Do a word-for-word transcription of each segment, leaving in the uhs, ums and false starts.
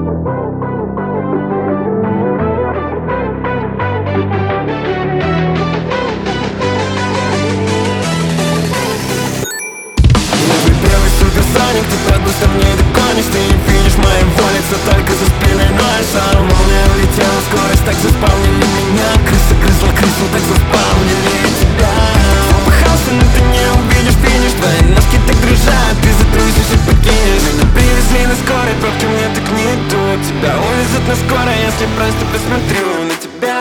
Ты правда быстро мне догонишь, ты не видишь моего лица, только за спиной ноль. Шар молния улетела, скорость так заспавнили меня. Крыса грызла крысу, так заспавнили тебя. Запыхался, но ты не увидишь финиш. Твои ножки так дрожат, ты затрусишь и покинешь. Меня привезли на скорой, пробки мне так не идут. Тебя увезут на скорой, если просто посмотрю на тебя.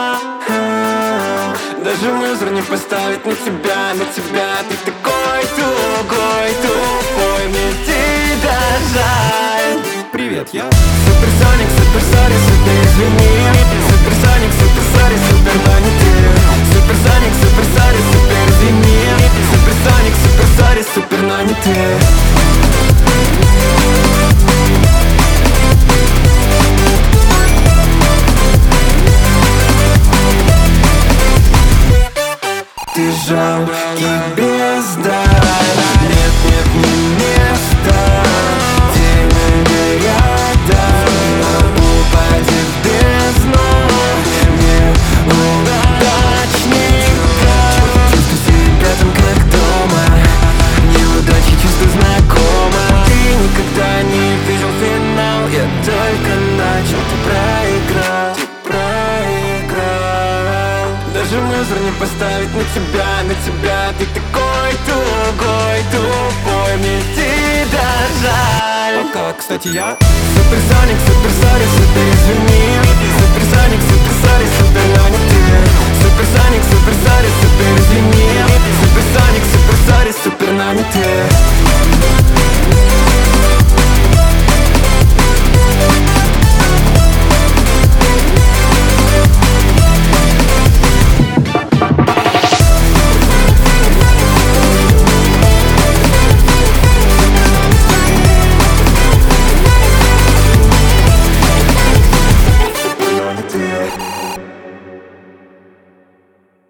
Даже мусор не поставит на тебя, на тебя. Ты такой тугой, тупой, мне тебя жаль. Привет, я Суперсоник, суперсори, супер извини. Суперсоник, суперсори, супер, но не ты. Суперсоник, суперсори, супер извини. Суперсоник, суперсори, супер, но не ты. Ты жалкий бездарь. Нет, нет, не место, где мы рядом. Упади в бездну неудачников. Чувствуй себя там как дома, неудачи чувство знакомо. Ты никогда не видел финал, я только начал, ты проиграл, ты проиграл. Даже мусор не поставить на тебя, на тебя. Ты такой тугой, тупой, мне тебя жаль. Пока, кстати, я Суперсоник, суперсори, супер извини. Суперсоник, суперсори, супер, но не ты. Суперсоник, суперсори, супер извини. Суперсоник, суперсори, супер, но не ты.